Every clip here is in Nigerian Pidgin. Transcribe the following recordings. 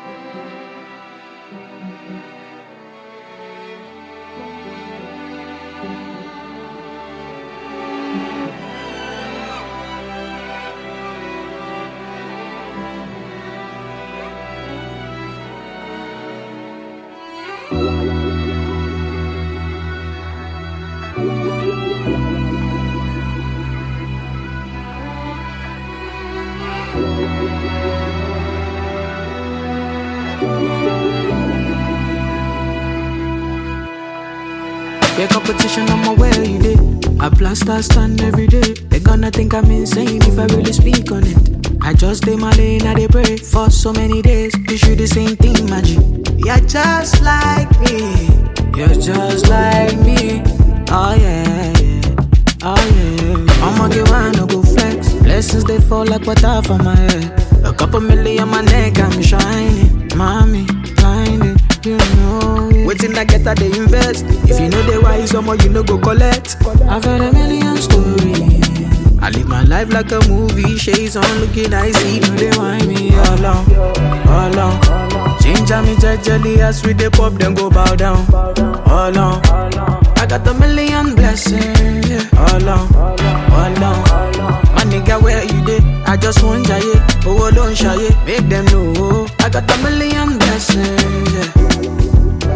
Get competition on my way, you did. I blast I stand every day. They gonna think I'm insane if I really speak on it. I just stay my lane, I dey pray for so many days. You should the same thing, magic. You're just like me. You're just like me. Oh yeah, yeah. Oh yeah. I'ma get one, no go flex. Blessings they fall like water from my head. A couple million on my neck, I'm shining. Mommy, blinded, you know it. Waiting I get that they invest. If you know they wise, some more you know go collect. I've heard a million stories. I live my life like a movie. Shades on, looking icy. No they whine me all on, all on. Ginger me jejely as we dey pop, then go bow down. All on. I got a million blessings. Yeah. All on, all on. My nigga, where you dey? I just want jaye, oh don't shy it. Make them know I got a million blessings. Yeah.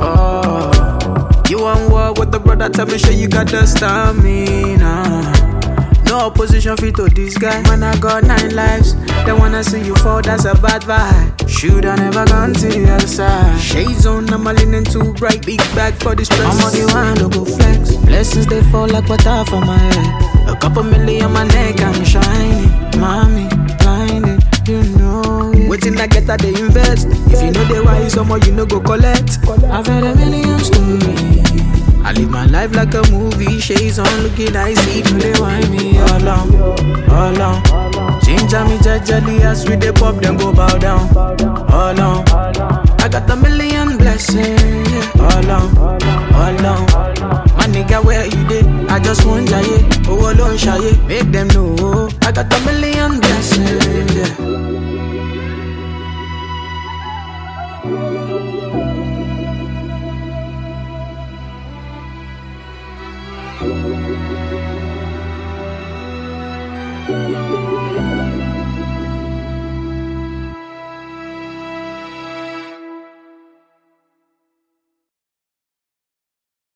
Oh, you want war with the brother? Tell me, sure you got the stamina. No opposition fit to this guy. Man, I got 9 lives. They wanna see you fall, that's a bad vibe. Should I never gone to the other side? Shades on, I'm a linen too bright. Big bag for this press. I'ma get one to go flex. Blessings they fall like water from my head. A couple million on my neck, I'm shining. Mommy, blinded, you know it. Waiting I get that they invest. If you know they wise, some more you know go collect. I've heard a million stories. I live my life like a movie. Shades on, looking icy. Do they whine me all on, all on. Ginger me jejely as we dey pop, then go bow down. All on. I got a million blessings. Yeah. All on, all on. My nigga, where you dey? I just want jaye, oh don't shy it. Make them know I got a million blessings. Yeah. Yeah.